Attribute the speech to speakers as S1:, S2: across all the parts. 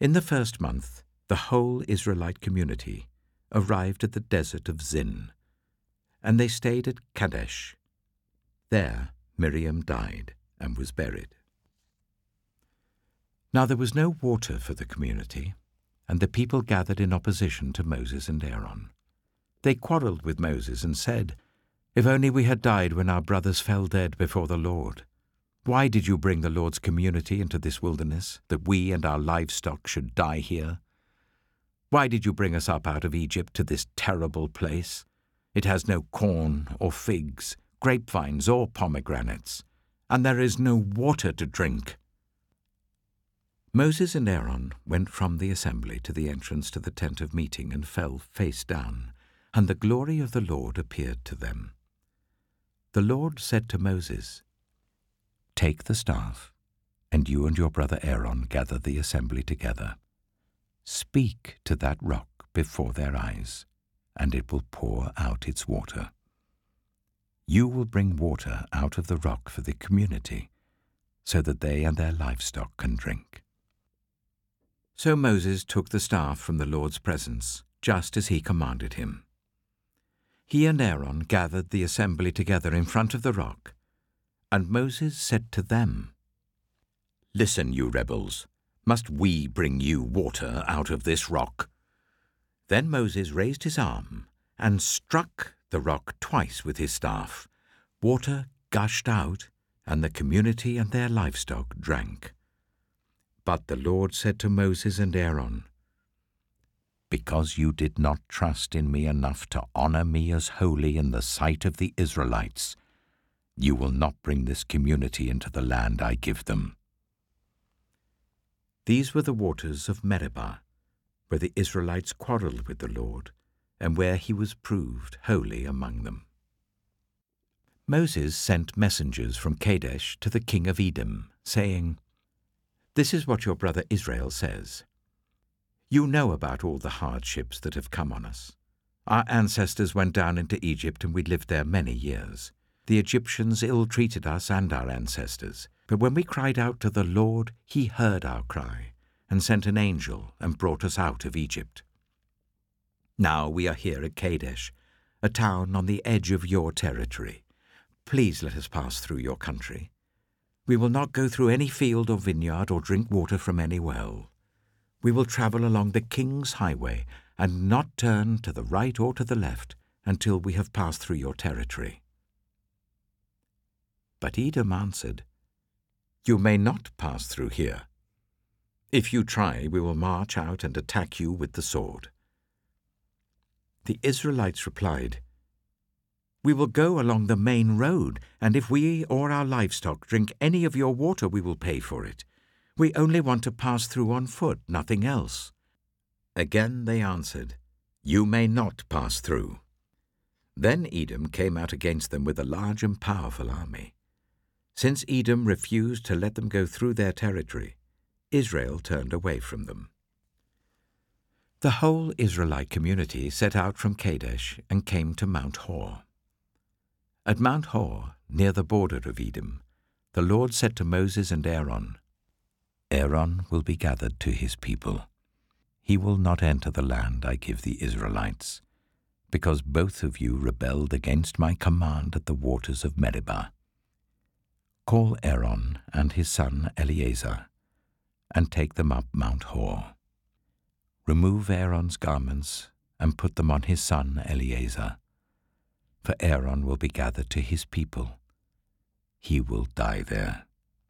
S1: In the first month, the whole Israelite community arrived at the desert of Zin, and they stayed at Kadesh. There Miriam died and was buried. Now there was no water for the community, and the people gathered in opposition to Moses and Aaron. They quarreled with Moses and said, "If only we had died when our brothers fell dead before the Lord. Why did you bring the Lord's community into this wilderness, that we and our livestock should die here? Why did you bring us up out of Egypt to this terrible place? It has no corn or figs, grapevines or pomegranates, and there is no water to drink." Moses and Aaron went from the assembly to the entrance to the tent of meeting and fell face down, and the glory of the Lord appeared to them. The Lord said to Moses, "Take the staff, and you and your brother Aaron gather the assembly together. Speak to that rock before their eyes, and it will pour out its water. You will bring water out of the rock for the community, so that they and their livestock can drink." So Moses took the staff from the Lord's presence, just as he commanded him. He and Aaron gathered the assembly together in front of the rock, and Moses said to them, "Listen, you rebels, must we bring you water out of this rock?" Then Moses raised his arm and struck the rock twice with his staff. Water gushed out, and the community and their livestock drank. But the Lord said to Moses and Aaron, "Because you did not trust in me enough to honor me as holy in the sight of the Israelites, you will not bring this community into the land I give them." These were the waters of Meribah, where the Israelites quarreled with the Lord, and where he was proved holy among them. Moses sent messengers from Kadesh to the king of Edom, saying, "This is what your brother Israel says. You know about all the hardships that have come on us. Our ancestors went down into Egypt, and we lived there many years. The Egyptians ill-treated us and our ancestors, but when we cried out to the Lord, he heard our cry and sent an angel and brought us out of Egypt. Now we are here at Kadesh, a town on the edge of your territory. Please let us pass through your country. We will not go through any field or vineyard or drink water from any well. We will travel along the king's highway and not turn to the right or to the left until we have passed through your territory." But Edom answered, "You may not pass through here. If you try, we will march out and attack you with the sword." The Israelites replied, "We will go along the main road, and if we or our livestock drink any of your water, we will pay for it. We only want to pass through on foot, nothing else." Again they answered, "You may not pass through." Then Edom came out against them with a large and powerful army. Since Edom refused to let them go through their territory, Israel turned away from them. The whole Israelite community set out from Kadesh and came to Mount Hor. At Mount Hor, near the border of Edom, the Lord said to Moses and Aaron, "Aaron will be gathered to his people. He will not enter the land I give the Israelites, because both of you rebelled against my command at the waters of Meribah. Call Aaron and his son Eleazar, and take them up Mount Hor. Remove Aaron's garments and put them on his son Eleazar, for Aaron will be gathered to his people. He will die there."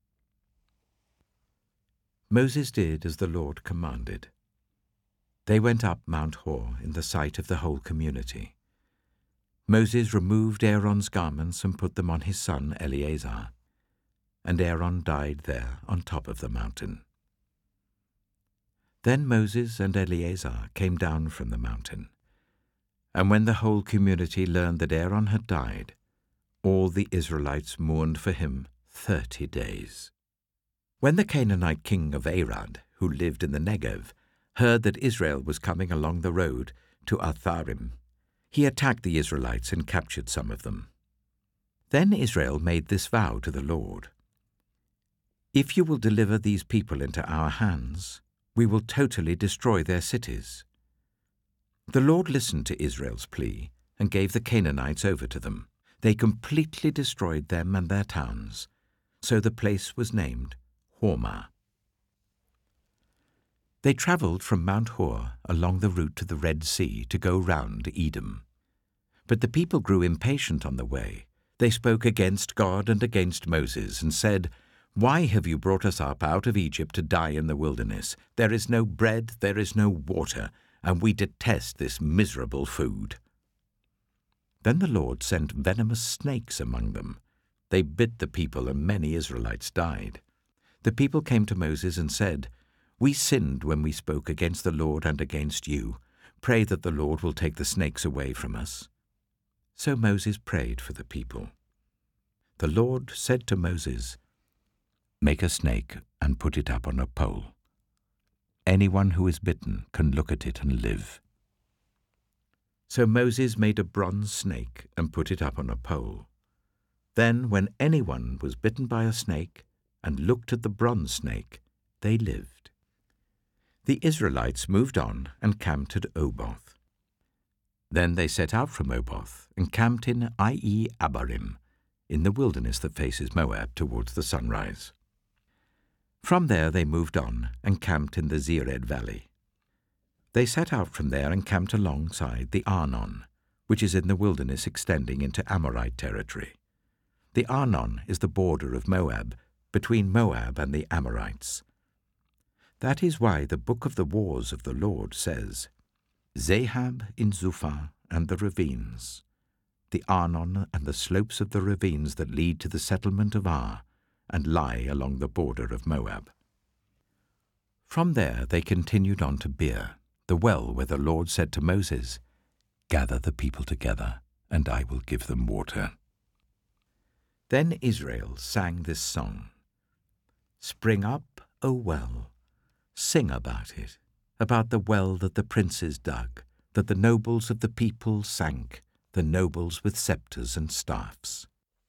S1: Moses did as the Lord commanded. They went up Mount Hor in the sight of the whole community. Moses removed Aaron's garments and put them on his son Eleazar, and Aaron died there on top of the mountain. Then Moses and Eleazar came down from the mountain, and when the whole community learned that Aaron had died, all the Israelites mourned for him 30 days. When the Canaanite king of Arad, who lived in the Negev, heard that Israel was coming along the road to Atharim, he attacked the Israelites and captured some of them. Then Israel made this vow to the Lord, "If you will deliver these people into our hands, We will totally destroy their cities." The Lord listened to Israel's plea and gave the Canaanites over to them. They completely destroyed them and their towns, so the place was named Hormah. They travelled from Mount Hor along the route to the Red Sea to go round Edom. But the people grew impatient on the way. They spoke against God and against Moses and said, "Why have you brought us up out of Egypt to die in the wilderness? There is no bread, there is no water, and we detest this miserable food." Then the Lord sent venomous snakes among them. They bit the people, and many Israelites died. The people came to Moses and said, "We sinned when we spoke against the Lord and against you. Pray that the Lord will take the snakes away from us." So Moses prayed for the people. The Lord said to Moses, "Make a snake and put it up on a pole. Anyone who is bitten can look at it and live." So Moses made a bronze snake and put it up on a pole. Then when anyone was bitten by a snake and looked at the bronze snake, they lived. The Israelites moved on and camped at Oboth. Then they set out from Oboth and camped in Ie Abarim, in the wilderness that faces Moab towards the sunrise. From there they moved on and camped in the Zered Valley. They set out from there and camped alongside the Arnon, which is in the wilderness extending into Amorite territory. The Arnon is the border of Moab, between Moab and the Amorites. That is why the book of the wars of the Lord says, "Zahab in Zuphah and the ravines, the Arnon and the slopes of the ravines that lead to the settlement of Ar, and lie along the border of Moab." From there they continued on to Beer, the well where the Lord said to Moses, "Gather the people together, and I will give them water." Then Israel sang this song, "Spring up, O well, sing about it, about the well that the princes dug, that the nobles of the people sank, the nobles with scepters and staffs."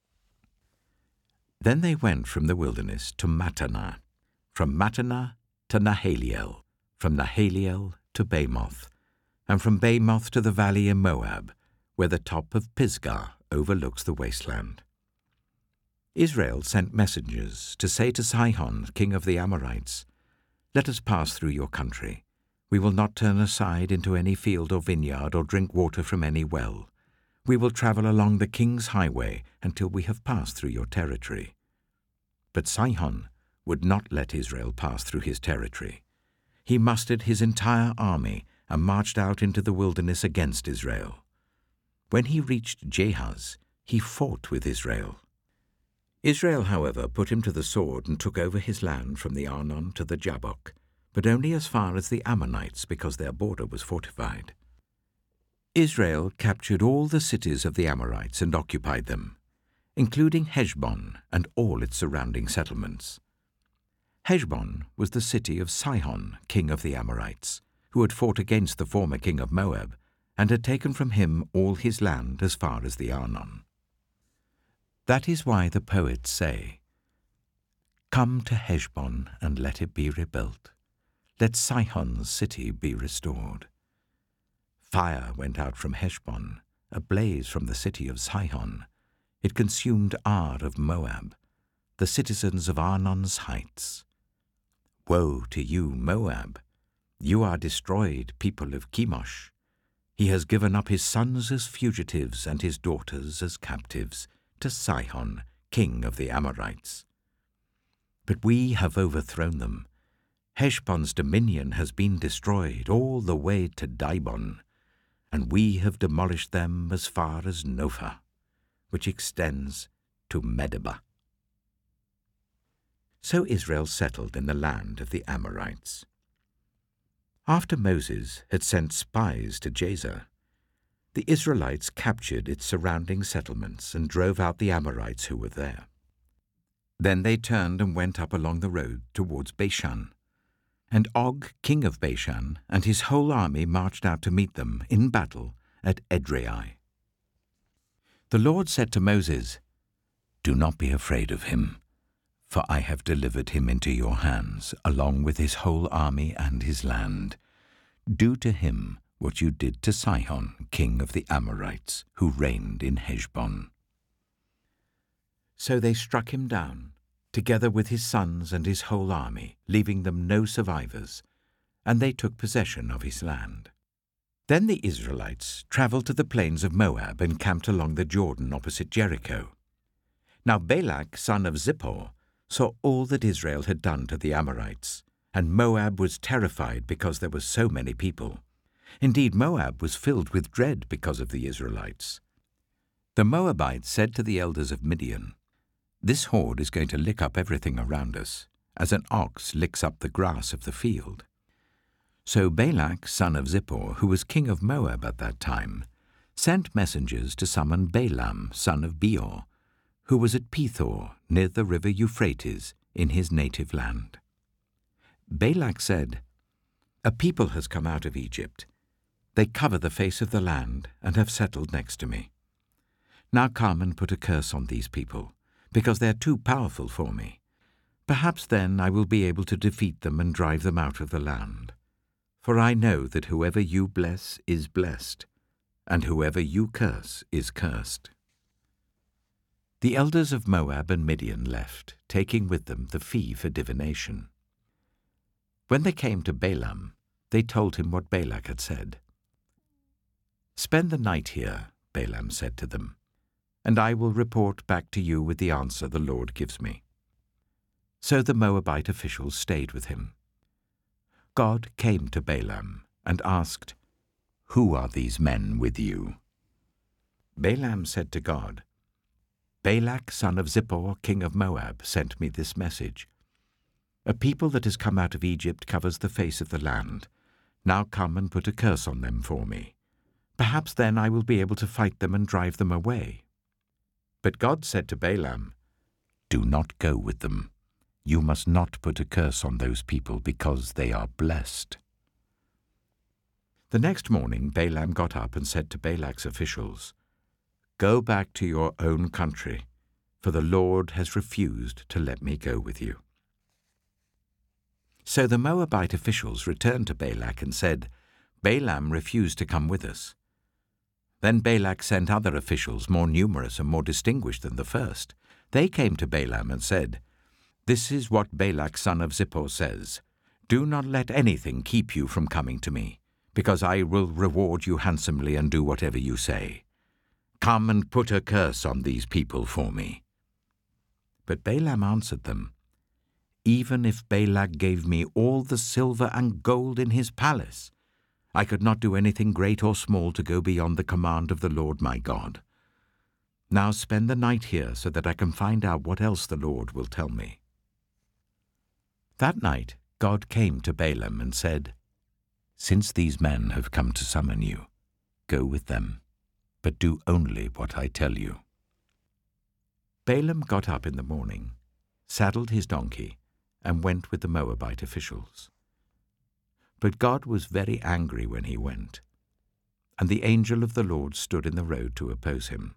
S1: Then they went from the wilderness to Mattanah, from Mattanah to Nahaliel, from Nahaliel to Bamoth, and from Bamoth to the valley in Moab, where the top of Pisgah overlooks the wasteland. Israel sent messengers to say to Sihon, king of the Amorites, "Let us pass through your country. We will not turn aside into any field or vineyard or drink water from any well. We will travel along the king's highway until we have passed through your territory." But Sihon would not let Israel pass through his territory. He mustered his entire army and marched out into the wilderness against Israel. When he reached Jahaz, he fought with Israel. Israel, however, put him to the sword and took over his land from the Arnon to the Jabbok, but only as far as the Ammonites, because their border was fortified. Israel captured all the cities of the Amorites and occupied them, including Heshbon and all its surrounding settlements. Heshbon was the city of Sihon, king of the Amorites, who had fought against the former king of Moab, and had taken from him all his land as far as the Arnon. That is why the poets say, "Come to Heshbon and let it be rebuilt. Let Sihon's city be restored." Fire went out from Heshbon, a blaze from the city of Sihon. It consumed Ar of Moab, the citizens of Arnon's heights. Woe to you, Moab! You are destroyed, people of Chemosh. He has given up his sons as fugitives and his daughters as captives to Sihon, king of the Amorites. But we have overthrown them. Heshbon's dominion has been destroyed all the way to Dibon, and we have demolished them as far as Nophah, which extends to Medeba. So Israel settled in the land of the Amorites. After Moses had sent spies to Jazer, the Israelites captured its surrounding settlements and drove out the Amorites who were there. Then they turned and went up along the road towards Bashan, and Og, king of Bashan, and his whole army marched out to meet them in battle at Edrei. The Lord said to Moses, "Do not be afraid of him, for I have delivered him into your hands, along with his whole army and his land. Do to him what you did to Sihon, king of the Amorites, who reigned in Heshbon." So they struck him down, together with his sons and his whole army, leaving them no survivors, and they took possession of his land. Then the Israelites travelled to the plains of Moab and camped along the Jordan opposite Jericho. Now Balak, son of Zippor, saw all that Israel had done to the Amorites, and Moab was terrified because there were so many people. Indeed, Moab was filled with dread because of the Israelites. The Moabites said to the elders of Midian, "This horde is going to lick up everything around us, as an ox licks up the grass of the field." So Balak, son of Zippor, who was king of Moab at that time, sent messengers to summon Balaam, son of Beor, who was at Pethor, near the river Euphrates, in his native land. Balak said, "A people has come out of Egypt. They cover the face of the land and have settled next to me. Now come and put a curse on these people, because they are too powerful for me. Perhaps then I will be able to defeat them and drive them out of the land. For I know that whoever you bless is blessed, and whoever you curse is cursed." The elders of Moab and Midian left, taking with them the fee for divination. When they came to Balaam, they told him what Balak had said. "Spend the night here," Balaam said to them, "and I will report back to you with the answer the Lord gives me." So the Moabite officials stayed with him. God came to Balaam and asked, "Who are these men with you?" Balaam said to God, "Balak, son of Zippor, king of Moab, sent me this message. A people that has come out of Egypt covers the face of the land. Now come and put a curse on them for me. Perhaps then I will be able to fight them and drive them away." But God said to Balaam, "Do not go with them. You must not put a curse on those people because they are blessed." The next morning Balaam got up and said to Balak's officials, "Go back to your own country, for the Lord has refused to let me go with you." So the Moabite officials returned to Balak and said, "Balaam refused to come with us." Then Balak sent other officials more numerous and more distinguished than the first. They came to Balaam and said, "This is what Balak son of Zippor says. Do not let anything keep you from coming to me, because I will reward you handsomely and do whatever you say. Come and put a curse on these people for me." But Balaam answered them, "Even if Balak gave me all the silver and gold in his palace, I could not do anything great or small to go beyond the command of the Lord my God. Now spend the night here so that I can find out what else the Lord will tell me." That night God came to Balaam and said, "Since these men have come to summon you, go with them, but do only what I tell you." Balaam got up in the morning, saddled his donkey, and went with the Moabite officials. But God was very angry when he went, and the angel of the Lord stood in the road to oppose him.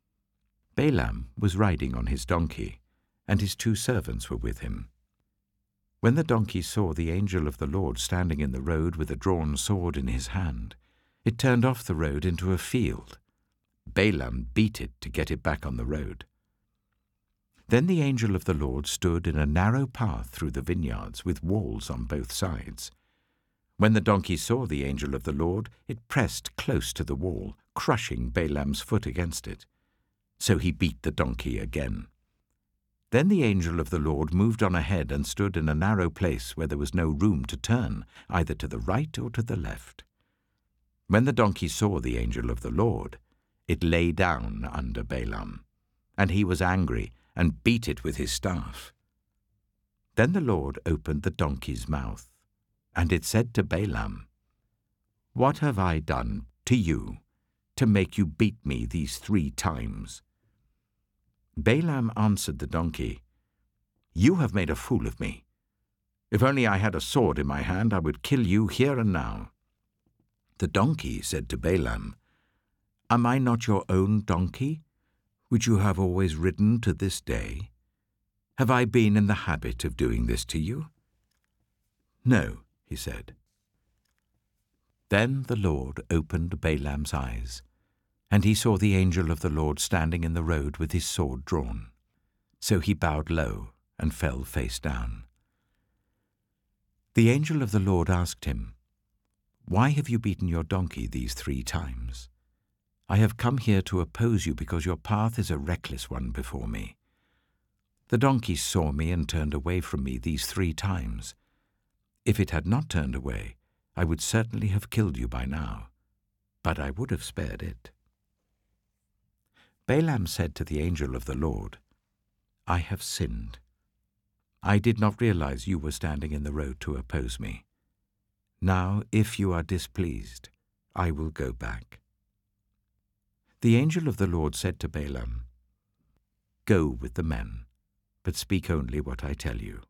S1: Balaam was riding on his donkey, and his 2 servants were with him. When the donkey saw the angel of the Lord standing in the road with a drawn sword in his hand, it turned off the road into a field. Balaam beat it to get it back on the road. Then the angel of the Lord stood in a narrow path through the vineyards with walls on both sides. When the donkey saw the angel of the Lord, it pressed close to the wall, crushing Balaam's foot against it. So he beat the donkey again. Then the angel of the Lord moved on ahead and stood in a narrow place where there was no room to turn, either to the right or to the left. When the donkey saw the angel of the Lord, it lay down under Balaam, and he was angry and beat it with his staff. Then the Lord opened the donkey's mouth, and it said to Balaam, "What have I done to you to make you beat me these 3 times?" Balaam answered the donkey, "You have made a fool of me. If only I had a sword in my hand, I would kill you here and now." The donkey said to Balaam, "Am I not your own donkey, which you have always ridden to this day? Have I been in the habit of doing this to you?" "No," he said. Then the Lord opened Balaam's eyes, and he saw the angel of the Lord standing in the road with his sword drawn. So he bowed low and fell face down. The angel of the Lord asked him, "Why have you beaten your donkey these 3 times? I have come here to oppose you because your path is a reckless one before me. The donkey saw me and turned away from me these 3 times. If it had not turned away, I would certainly have killed you by now, but I would have spared it." Balaam said to the angel of the Lord, "I have sinned. I did not realize you were standing in the road to oppose me. Now, if you are displeased, I will go back." The angel of the Lord said to Balaam, "Go with the men, but speak only what I tell you."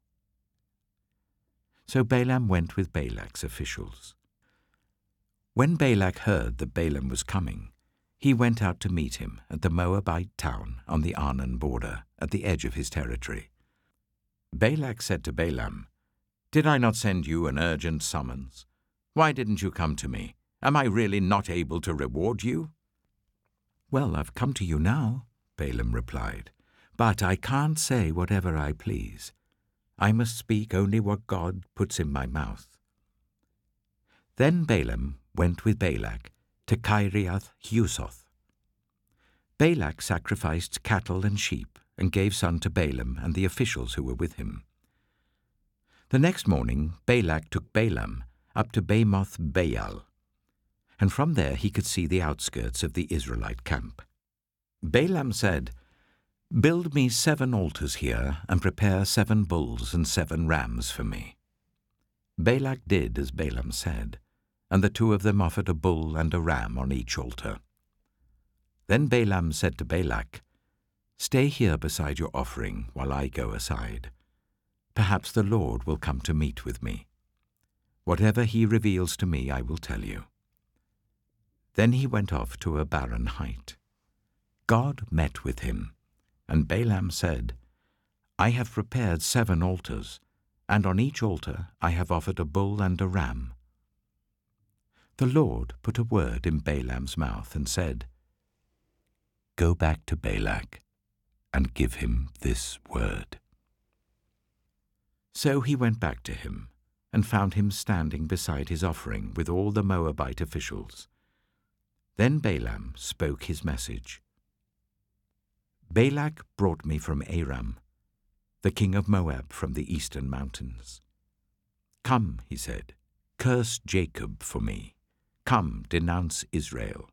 S1: So Balaam went with Balak's officials. When Balak heard that Balaam was coming, he went out to meet him at the Moabite town on the Arnon border, at the edge of his territory. Balak said to Balaam, "Did I not send you an urgent summons? Why didn't you come to me? Am I really not able to reward you?" "Well, I've come to you now," Balaam replied, "but I can't say whatever I please. I must speak only what God puts in my mouth." Then Balaam went with Balak to Kiriath-Huzoth. Balak sacrificed cattle and sheep and gave some to Balaam and the officials who were with him. The next morning Balak took Balaam up to Bamoth Baal, and from there he could see the outskirts of the Israelite camp. Balaam said, "Build me 7 altars here and prepare 7 bulls and 7 rams for me." Balak did as Balaam said, and the 2 of them offered a bull and a ram on each altar. Then Balaam said to Balak, "Stay here beside your offering while I go aside. Perhaps the Lord will come to meet with me. Whatever he reveals to me I will tell you." Then he went off to a barren height. God met with him, and Balaam said, "I have prepared 7 altars, and on each altar I have offered a bull and a ram." The Lord put a word in Balaam's mouth and said, "Go back to Balak and give him this word." So he went back to him and found him standing beside his offering with all the Moabite officials. Then Balaam spoke his message. "Balak brought me from Aram, the king of Moab from the eastern mountains. 'Come,' he said, 'curse Jacob for me. Come, denounce Israel.'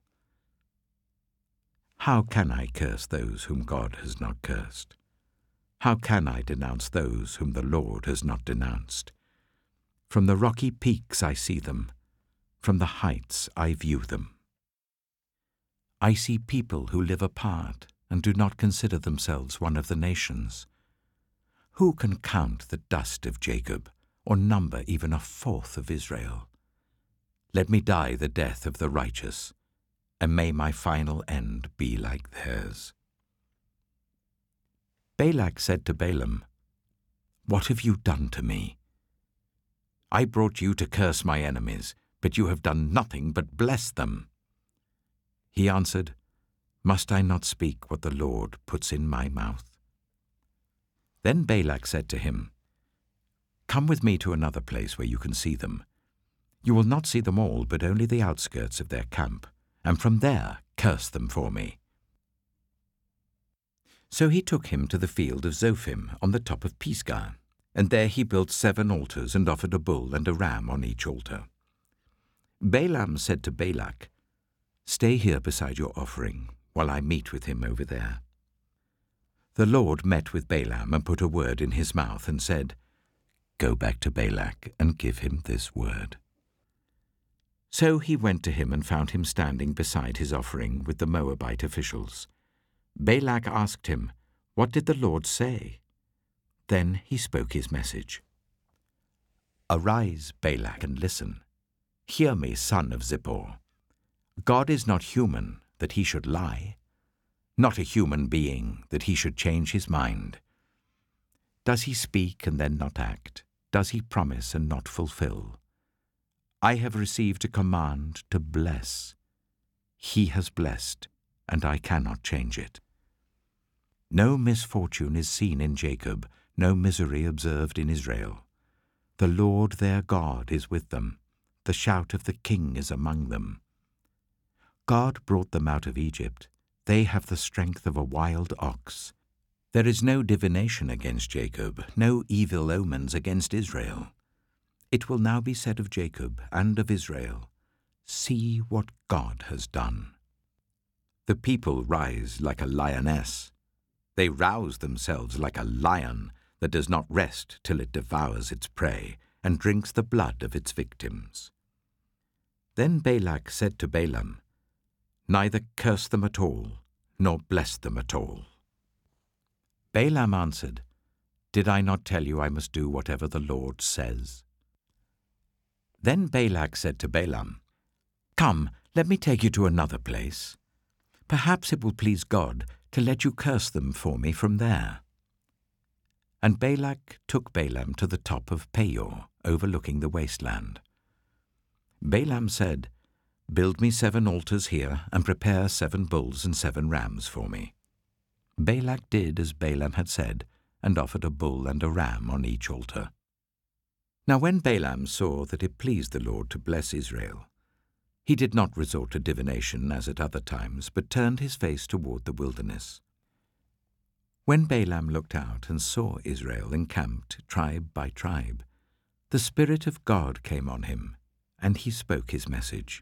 S1: How can I curse those whom God has not cursed? How can I denounce those whom the Lord has not denounced? From the rocky peaks I see them, from the heights I view them. I see people who live apart and do not consider themselves one of the nations. Who can count the dust of Jacob, or number even 1/4 of Israel? Let me die the death of the righteous, and may my final end be like theirs." Balak said to Balaam, "What have you done to me? I brought you to curse my enemies, but you have done nothing but bless them." He answered, "Must I not speak what the Lord puts in my mouth?" Then Balak said to him, "Come with me to another place where you can see them. You will not see them all, but only the outskirts of their camp, and from there curse them for me." So he took him to the field of Zophim on the top of Pisgah, and there he built 7 altars and offered a bull and a ram on each altar. Balaam said to Balak, "Stay here beside your offering while I meet with him over there." The Lord met with Balaam and put a word in his mouth and said, "Go back to Balak and give him this word." So he went to him and found him standing beside his offering with the Moabite officials. Balak asked him, "What did the Lord say?" Then he spoke his message. "Arise, Balak, and listen. Hear me, son of Zippor. God is not human, that he should lie, not a human being, that he should change his mind. Does he speak and then not act? Does he promise and not fulfill? I have received a command to bless. He has blessed, and I cannot change it. No misfortune is seen in Jacob, no misery observed in Israel. The Lord their God is with them. The shout of the king is among them. God brought them out of Egypt. They have the strength of a wild ox. There is no divination against Jacob, no evil omens against Israel. It will now be said of Jacob and of Israel, see what God has done. The people rise like a lioness. They rouse themselves like a lion that does not rest till it devours its prey and drinks the blood of its victims. Then Balak said to Balaam, neither curse them at all, nor bless them at all. Balaam answered, did I not tell you I must do whatever the Lord says? Then Balak said to Balaam, come, let me take you to another place. Perhaps it will please God to let you curse them for me from there. And Balak took Balaam to the top of Peor, overlooking the wasteland. Balaam said, build me 7 altars here, and prepare 7 bulls and 7 rams for me. Balak did as Balaam had said, and offered a bull and a ram on each altar. Now when Balaam saw that it pleased the Lord to bless Israel, he did not resort to divination as at other times, but turned his face toward the wilderness. When Balaam looked out and saw Israel encamped tribe by tribe, the Spirit of God came on him, and he spoke his message.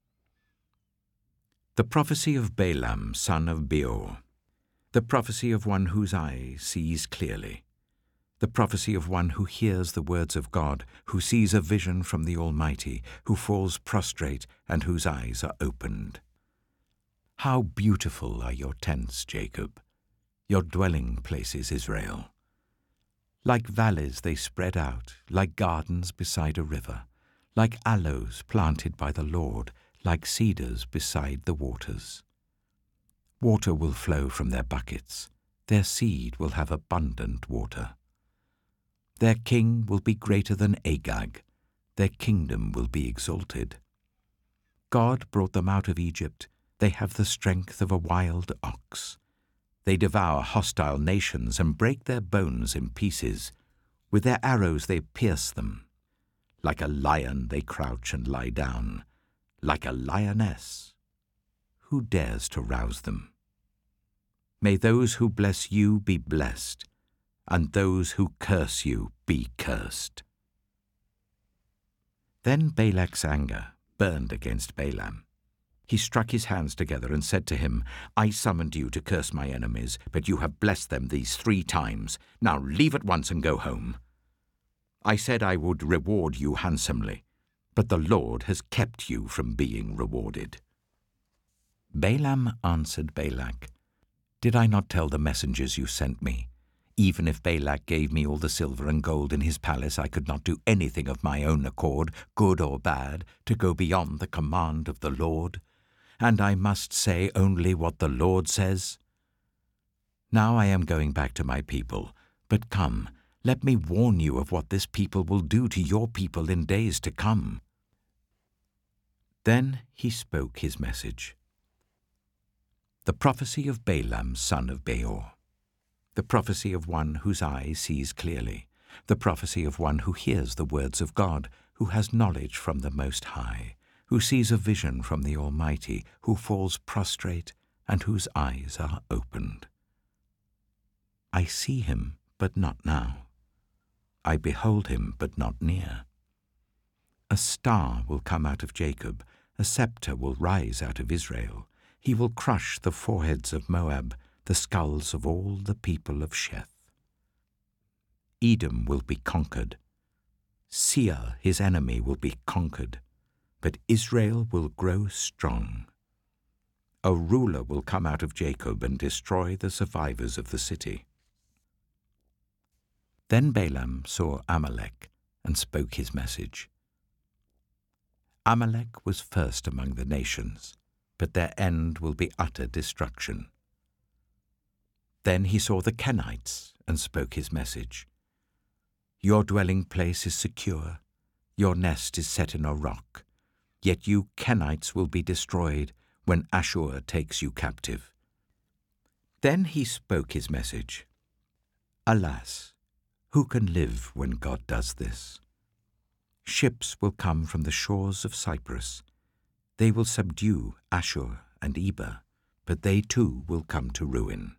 S1: The prophecy of Balaam, son of Beor, the prophecy of one whose eye sees clearly, the prophecy of one who hears the words of God, who sees a vision from the Almighty, who falls prostrate and whose eyes are opened. How beautiful are your tents, Jacob, your dwelling places, Israel. Like valleys they spread out, like gardens beside a river, like aloes planted by the Lord, like cedars beside the waters. Water will flow from their buckets, their seed will have abundant water. Their king will be greater than Agag, their kingdom will be exalted. God brought them out of Egypt, they have the strength of a wild ox. They devour hostile nations and break their bones in pieces. With their arrows they pierce them. Like a lion they crouch and lie down, like a lioness. Who dares to rouse them? May those who bless you be blessed, and those who curse you be cursed. Then Balak's anger burned against Balaam. He struck his hands together and said to him, I summoned you to curse my enemies, but you have blessed them these 3 times. Now leave at once and go home. I said I would reward you handsomely, but the Lord has kept you from being rewarded. Balaam answered Balak, did I not tell the messengers you sent me? Even if Balak gave me all the silver and gold in his palace, I could not do anything of my own accord, good or bad, to go beyond the command of the Lord. And I must say only what the Lord says. Now I am going back to my people, but come, let me warn you of what this people will do to your people in days to come. Then he spoke his message. The prophecy of Balaam, son of Beor, the prophecy of one whose eye sees clearly, the prophecy of one who hears the words of God, who has knowledge from the Most High, who sees a vision from the Almighty, who falls prostrate and whose eyes are opened. I see him, but not now. I behold him, but not near. A star will come out of Jacob, a scepter will rise out of Israel. He will crush the foreheads of Moab, the skulls of all the people of Sheth. Edom will be conquered. Seir, his enemy, will be conquered, but Israel will grow strong. A ruler will come out of Jacob and destroy the survivors of the city. Then Balaam saw Amalek and spoke his message. Amalek was first among the nations, but their end will be utter destruction. Then he saw the Kenites and spoke his message. Your dwelling place is secure, your nest is set in a rock, yet you Kenites will be destroyed when Ashur takes you captive." Then he spoke his message. Alas, who can live when God does this? Ships will come from the shores of Cyprus. They will subdue Ashur and Eber, but they too will come to ruin.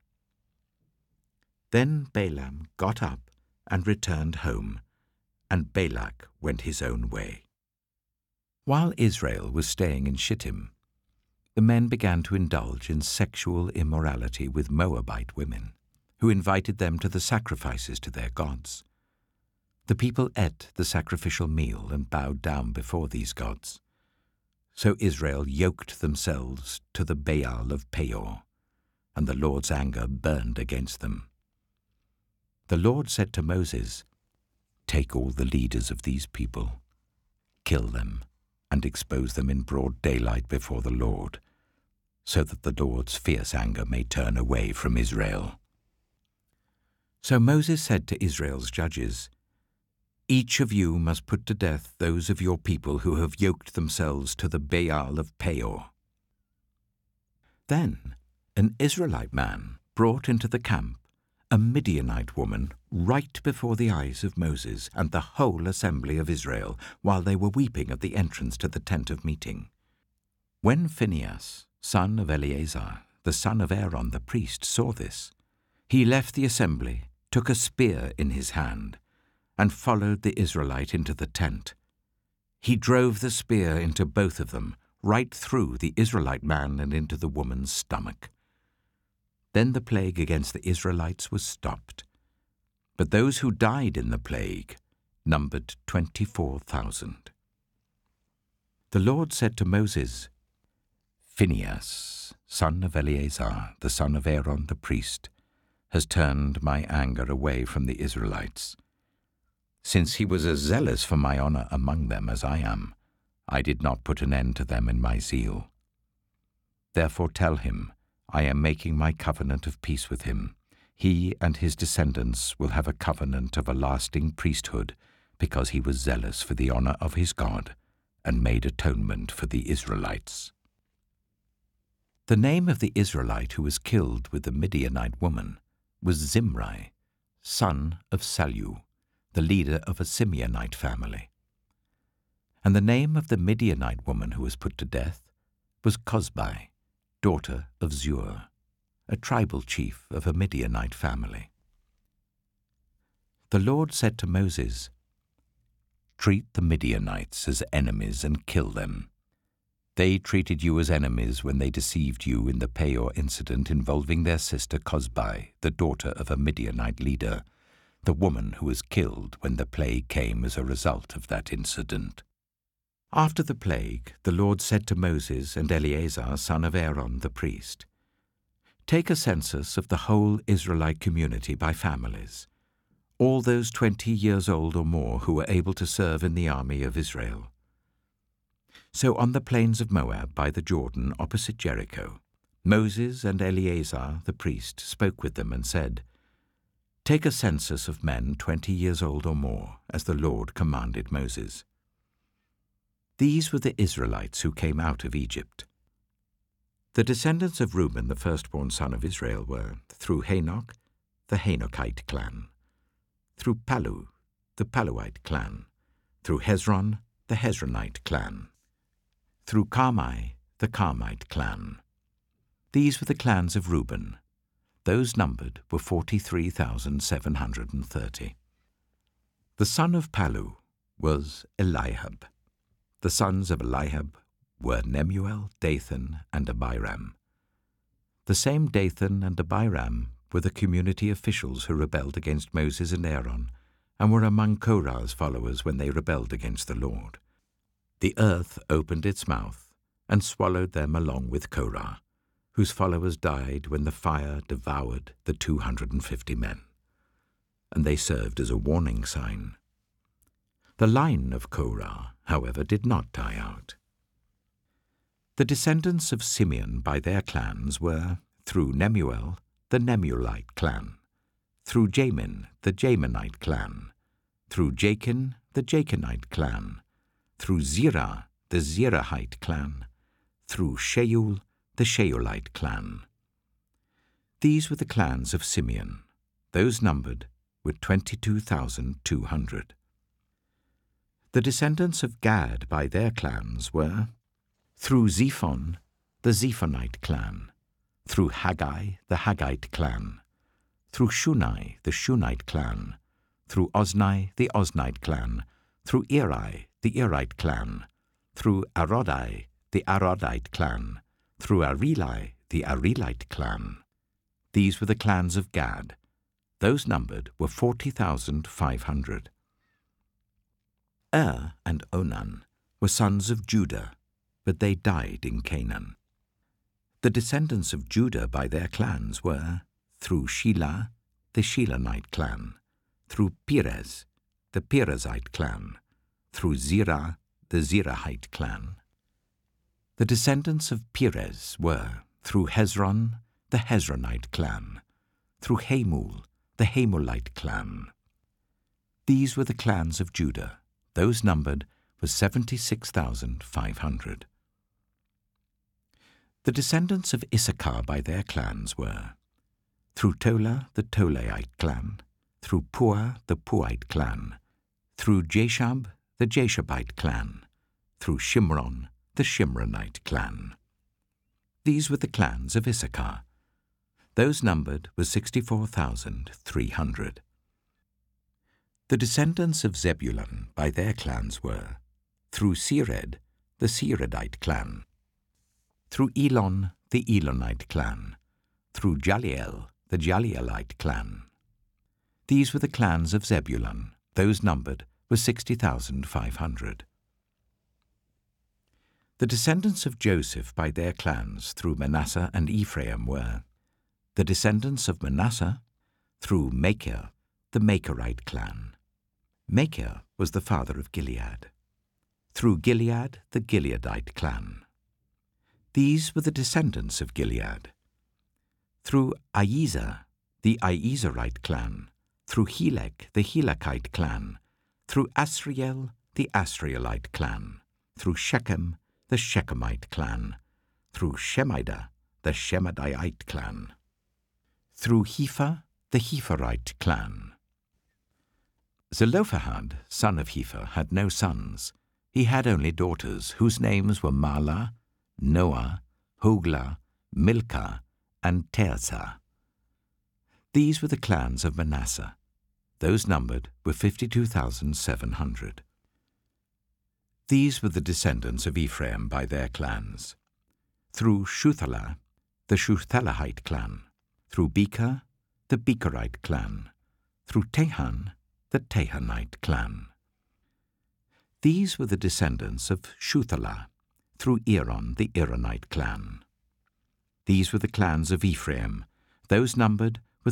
S1: Then Balaam got up and returned home, and Balak went his own way. While Israel was staying in Shittim, the men began to indulge in sexual immorality with Moabite women, who invited them to the sacrifices to their gods. The people ate the sacrificial meal and bowed down before these gods. So Israel yoked themselves to the Baal of Peor, and the Lord's anger burned against them. The Lord said to Moses, "Take all the leaders of these people, kill them, and expose them in broad daylight before the Lord, so that the Lord's fierce anger may turn away from Israel." So Moses said to Israel's judges, "Each of you must put to death those of your people who have yoked themselves to the Baal of Peor." Then an Israelite man brought into the camp a Midianite woman right before the eyes of Moses and the whole assembly of Israel, while they were weeping at the entrance to the tent of meeting. When Phinehas, son of Eleazar, the son of Aaron the priest, saw this, he left the assembly, took a spear in his hand, and followed the Israelite into the tent. He drove the spear into both of them, right through the Israelite man and into the woman's stomach. Then the plague against the Israelites was stopped. But those who died in the plague numbered 24,000. The Lord said to Moses, "Phinehas, son of Eleazar, the son of Aaron the priest, has turned my anger away from the Israelites. Since he was as zealous for my honor among them as I am, I did not put an end to them in my zeal. Therefore tell him, I am making my covenant of peace with him. He and his descendants will have a covenant of a lasting priesthood, because he was zealous for the honor of his God and made atonement for the Israelites." The name of the Israelite who was killed with the Midianite woman was Zimri, son of Salu, the leader of a Simeonite family. And the name of the Midianite woman who was put to death was Cozbi, daughter of Zur, a tribal chief of a Midianite family. The Lord said to Moses, "Treat the Midianites as enemies and kill them. They treated you as enemies when they deceived you in the Peor incident involving their sister Cozbi, the daughter of a Midianite leader, the woman who was killed when the plague came as a result of that incident." After the plague, the Lord said to Moses and Eleazar, son of Aaron the priest, "Take a census of the whole Israelite community by families, all those 20 years old or more who were able to serve in the army of Israel." So on the plains of Moab by the Jordan opposite Jericho, Moses and Eleazar the priest spoke with them and said, "Take a census of men 20 years old or more, as the Lord commanded Moses." These were the Israelites who came out of Egypt. The descendants of Reuben, the firstborn son of Israel, were, through Hanok, the Hanokite clan, through Palu, the Paluite clan, through Hezron, the Hezronite clan, through Carmi, the Carmite clan. These were the clans of Reuben. Those numbered were 43,730. The son of Palu was Eliab. The sons of Eliab were Nemuel, Dathan, and Abiram. The same Dathan and Abiram were the community officials who rebelled against Moses and Aaron, and were among Korah's followers when they rebelled against the Lord. The earth opened its mouth and swallowed them along with Korah, whose followers died when the fire devoured the 250 men, and they served as a warning sign. The line of Korah, however, did not die out. The descendants of Simeon by their clans were, through Nemuel, the Nemuelite clan, through Jamin, the Jaminite clan, through Jachin, the Jachinite clan, through Zerah, the Zerahite clan, through Shaul, the Shaulite clan. These were the clans of Simeon. Those numbered were 22,200. The descendants of Gad by their clans were, through Zephon, the Zephonite clan, through Haggai, the Haggite clan, through Shunai, the Shunite clan, through Ozni, the Oznite clan, through Eri, the Erite clan, through Arodai, the Arodite clan, through Areli, the Arelite clan. These were the clans of Gad. Those numbered were 40,500. And Onan were sons of Judah, but they died in Canaan. The descendants of Judah by their clans were, through Shelah, the Shelahite clan, through Perez, the Perezite clan, through Zerah, the Zerahite clan. The descendants of Perez were, through Hezron, the Hezronite clan, through Hamul, the Hamulite clan. These were the clans of Judah. Those numbered were 76,500. The descendants of Issachar by their clans were, through Tola, the Tolaite clan, through Puah, the Puahite clan, through Jashab, the Jashabite clan, through Shimron, the Shimronite clan. These were the clans of Issachar. Those numbered were 64,300. The descendants of Zebulun by their clans were, through Sered, the Seredite clan, through Elon, the Elonite clan, through Jaliel, the Jalielite clan. These were the clans of Zebulun. Those numbered were 60,500. The descendants of Joseph by their clans through Manasseh and Ephraim were, the descendants of Manasseh through Machir, the Machirite clan. Machir was the father of Gilead. Through Gilead, the Gileadite clan. These were the descendants of Gilead. Through Iezer, the Iezerite clan. Through Helek, the Helekite clan. Through Asriel, the Asrielite clan. Through Shechem, the Shechemite clan. Through Shemida, the Shemidite clan. Through Hepher, the Hepherite clan. Zelophehad, son of Hepher, had no sons. He had only daughters, whose names were Mahlah, Noah, Hoglah, Milcah, and Tirzah. These were the clans of Manasseh. Those numbered were 52,700. These were the descendants of Ephraim by their clans. Through Shuthelah, the Shuthelahite clan. Through Becher, the Becherite clan. Through Tehan, the Tehanite clan. These were the descendants of Shuthelah, through Eron, the Eronite clan. These were the clans of Ephraim. Those numbered were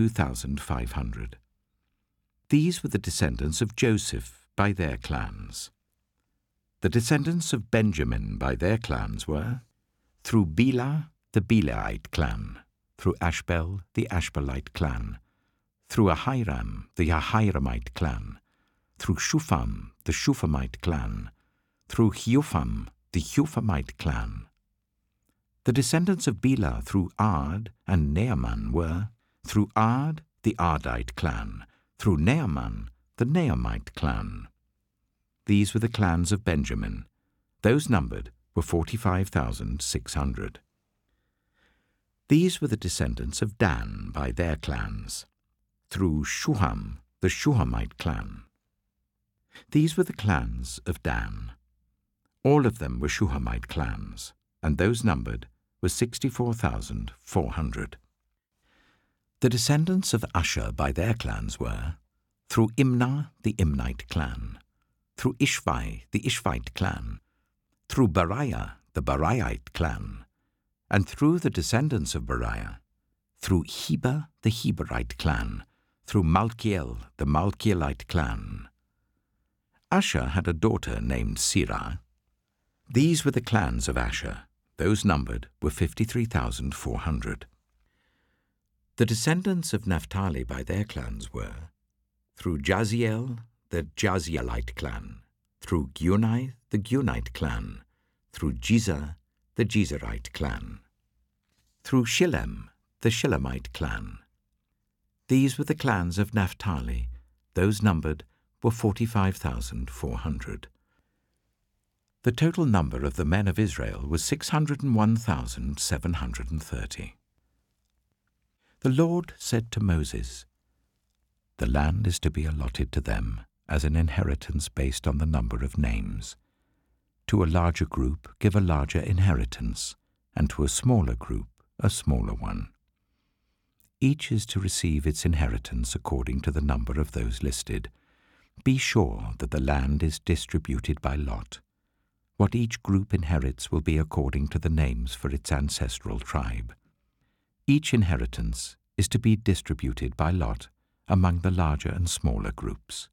S1: 32,500. These were the descendants of Joseph by their clans. The descendants of Benjamin by their clans were, through Bela, the Belaite clan, through Ashbel, the Ashbelite clan, through Ahiram, the Ahiramite clan, through Shupham, the Shuphamite clan, through Hupham, the Huphamite clan. The descendants of Bela through Ard and Naaman were, through Ard, the Ardite clan, through Naaman, the Naamite clan. These were the clans of Benjamin. Those numbered were 45,600. These were the descendants of Dan by their clans, through Shuham, the Shuhamite clan. These were the clans of Dan. All of them were Shuhamite clans, and those numbered were 64,400. The descendants of Asher by their clans were, through Imnah, the Imnite clan, through Ishvi, the Ishvite clan, through Beriah, the Beriahite clan, and through the descendants of Beriah, through Heber, the Heberite clan, through Malkiel, the Malkielite clan. Asher had a daughter named Serah. These were the clans of Asher. Those numbered were 53,400. The descendants of Naphtali by their clans were, through Jaziel, the Jazielite clan, through Gunai, the Gunite clan, through Jezer, the Jezerite clan, through Shillem, the Shillemite clan. These were the clans of Naphtali. Those numbered were 45,400. The total number of the men of Israel was 601,730. The Lord said to Moses, "The land is to be allotted to them as an inheritance based on the number of names. To a larger group give a larger inheritance, and to a smaller group a smaller one. Each is to receive its inheritance according to the number of those listed. Be sure that the land is distributed by lot. What each group inherits will be according to the names for its ancestral tribe. Each inheritance is to be distributed by lot among the larger and smaller groups."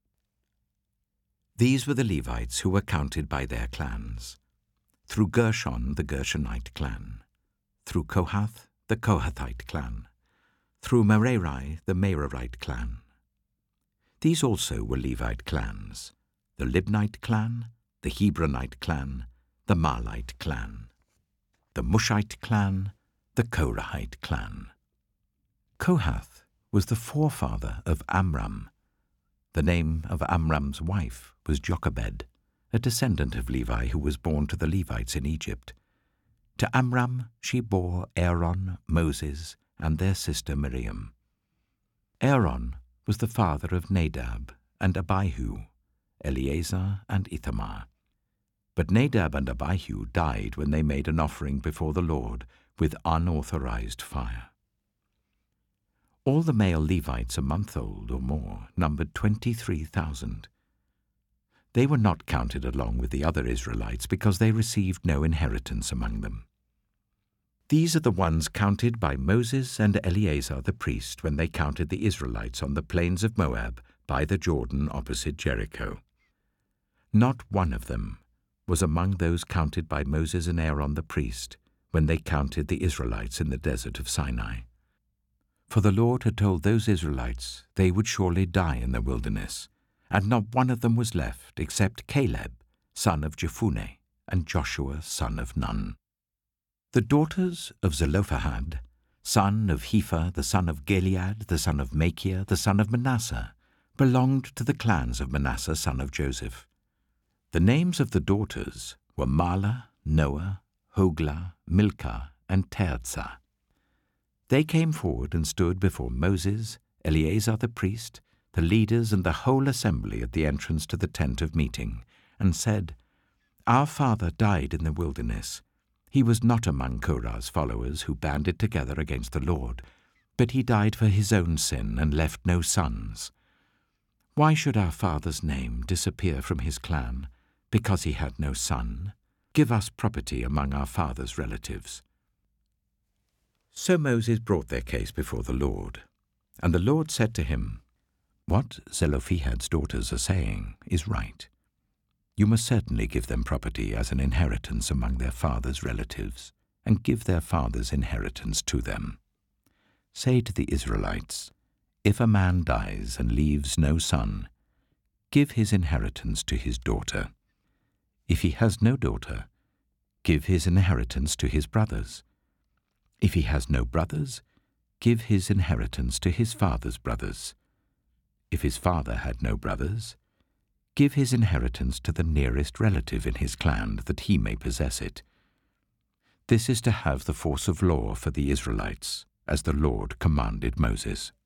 S1: These were the Levites who were counted by their clans. Through Gershon, the Gershonite clan. Through Kohath, the Kohathite clan. Through Merari, the Merarite clan. These also were Levite clans: the Libnite clan, the Hebronite clan, the Malite clan, the Mushite clan, the Korahite clan. Kohath was the forefather of Amram. The name of Amram's wife was Jochebed, a descendant of Levi who was born to the Levites in Egypt. To Amram she bore Aaron, Moses, and their sister Miriam. Aaron was the father of Nadab and Abihu, Eleazar and Ithamar. But Nadab and Abihu died when they made an offering before the Lord with unauthorized fire. All the male Levites a month old or more numbered 23,000. They were not counted along with the other Israelites because they received no inheritance among them. These are the ones counted by Moses and Eleazar the priest when they counted the Israelites on the plains of Moab by the Jordan opposite Jericho. Not one of them was among those counted by Moses and Aaron the priest when they counted the Israelites in the desert of Sinai. For the Lord had told those Israelites they would surely die in the wilderness, and not one of them was left except Caleb, son of Jephunneh, and Joshua, son of Nun. The daughters of Zelophehad, son of Hepher, the son of Gilead, the son of Machir, the son of Manasseh, belonged to the clans of Manasseh, son of Joseph. The names of the daughters were Mahlah, Noah, Hoglah, Milcah, and Tirzah. They came forward and stood before Moses, Eleazar the priest, the leaders and the whole assembly at the entrance to the tent of meeting, and said, "Our father died in the wilderness. He was not among Korah's followers who banded together against the Lord, but he died for his own sin and left no sons. Why should our father's name disappear from his clan because he had no son? Give us property among our father's relatives." So Moses brought their case before the Lord, and the Lord said to him, "What Zelophehad's daughters are saying is right. You must certainly give them property as an inheritance among their father's relatives, and give their father's inheritance to them. Say to the Israelites, if a man dies and leaves no son, give his inheritance to his daughter. If he has no daughter, give his inheritance to his brothers. If he has no brothers, give his inheritance to his father's brothers. If his father had no brothers, give his inheritance to the nearest relative in his clan, that he may possess it. This is to have the force of law for the Israelites, as the Lord commanded Moses."